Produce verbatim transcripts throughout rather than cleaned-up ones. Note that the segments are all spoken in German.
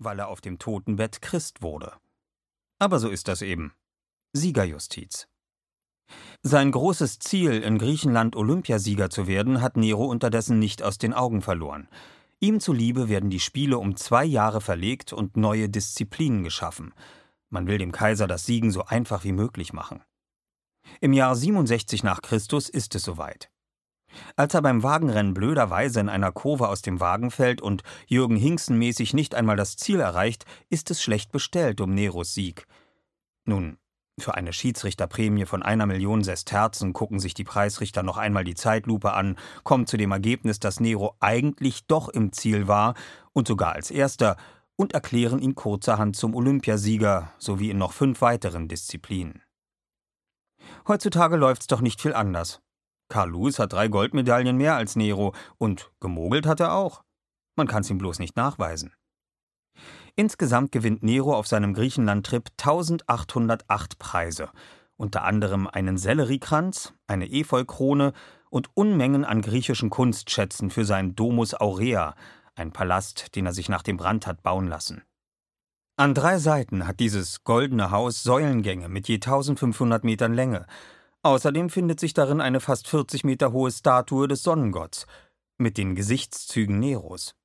weil er auf dem Totenbett Christ wurde. Aber so ist das eben. Siegerjustiz. Sein großes Ziel, in Griechenland Olympiasieger zu werden, hat Nero unterdessen nicht aus den Augen verloren. Ihm zuliebe werden die Spiele um zwei Jahre verlegt und neue Disziplinen geschaffen. Man will dem Kaiser das Siegen so einfach wie möglich machen. Im Jahr siebenundsechzig nach Christus ist es soweit. Als er beim Wagenrennen blöderweise in einer Kurve aus dem Wagen fällt und Jürgen Hinksen-mäßig nicht einmal das Ziel erreicht, ist es schlecht bestellt um Neros Sieg. Nun, für eine Schiedsrichterprämie von einer Million Sesterzen gucken sich die Preisrichter noch einmal die Zeitlupe an, kommen zu dem Ergebnis, dass Nero eigentlich doch im Ziel war und sogar als Erster, und erklären ihn kurzerhand zum Olympiasieger sowie in noch fünf weiteren Disziplinen. Heutzutage läuft's doch nicht viel anders. Carl Lewis hat drei Goldmedaillen mehr als Nero und gemogelt hat er auch. Man kann's ihm bloß nicht nachweisen. Insgesamt gewinnt Nero auf seinem Griechenland-Trip eintausendachthundertacht Preise, unter anderem einen Selleriekranz, eine Efeukrone und Unmengen an griechischen Kunstschätzen für seinen Domus Aurea, ein Palast, den er sich nach dem Brand hat bauen lassen. An drei Seiten hat dieses goldene Haus Säulengänge mit je eintausendfünfhundert Metern Länge. Außerdem findet sich darin eine fast vierzig Meter hohe Statue des Sonnengotts mit den Gesichtszügen Neros.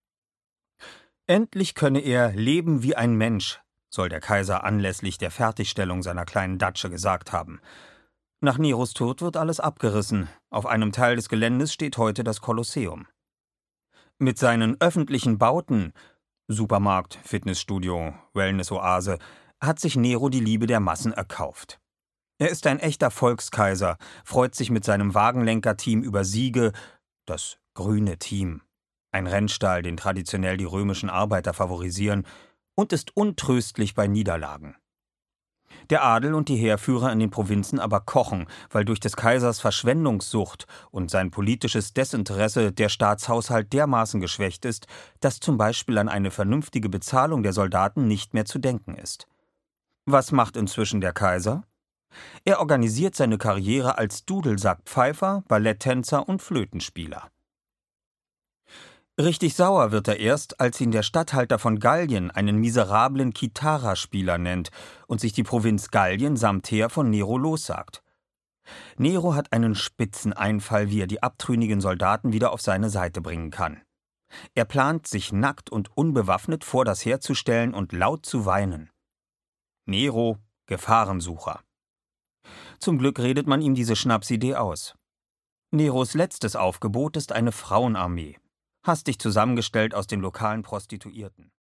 Endlich könne er leben wie ein Mensch, soll der Kaiser anlässlich der Fertigstellung seiner kleinen Datsche gesagt haben. Nach Neros Tod wird alles abgerissen. Auf einem Teil des Geländes steht heute das Kolosseum. Mit seinen öffentlichen Bauten, Supermarkt, Fitnessstudio, Wellnessoase, hat sich Nero die Liebe der Massen erkauft. Er ist ein echter Volkskaiser, freut sich mit seinem Wagenlenkerteam über Siege, das grüne Team, ein Rennstall, den traditionell die römischen Arbeiter favorisieren, und ist untröstlich bei Niederlagen. Der Adel und die Heerführer in den Provinzen aber kochen, weil durch des Kaisers Verschwendungssucht und sein politisches Desinteresse der Staatshaushalt dermaßen geschwächt ist, dass zum Beispiel an eine vernünftige Bezahlung der Soldaten nicht mehr zu denken ist. Was macht inzwischen der Kaiser? Er organisiert seine Karriere als Dudelsackpfeifer, Balletttänzer und Flötenspieler. Richtig sauer wird er erst, als ihn der Statthalter von Gallien einen miserablen Kithara-Spieler nennt und sich die Provinz Gallien samt Heer von Nero lossagt. Nero hat einen spitzen Einfall, wie er die abtrünnigen Soldaten wieder auf seine Seite bringen kann. Er plant, sich nackt und unbewaffnet vor das Heer zu stellen und laut zu weinen. Nero, Gefahrensucher. Zum Glück redet man ihm diese Schnapsidee aus. Neros letztes Aufgebot ist eine Frauenarmee, hastig zusammengestellt aus den lokalen Prostituierten.